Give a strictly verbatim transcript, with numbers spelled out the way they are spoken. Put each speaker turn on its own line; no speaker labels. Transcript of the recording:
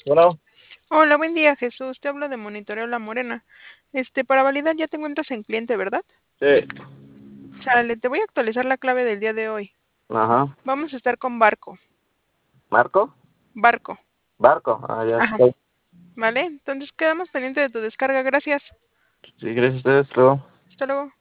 Bueno,
Hola, buen día, Jesús. Te hablo de Monitoreo La Morena. Este, para validar ya te encuentras en cliente, ¿verdad?
sí,
Sale, te voy a actualizar la clave del día de hoy.
ajá.
Vamos a estar con Barco.
¿Marco?
Barco.
Barco, ah, ya
Ajá.
estoy.
¿Vale? Entonces quedamos pendiente de tu descarga. Gracias.
Sí, gracias a ustedes, luego.
Hasta luego.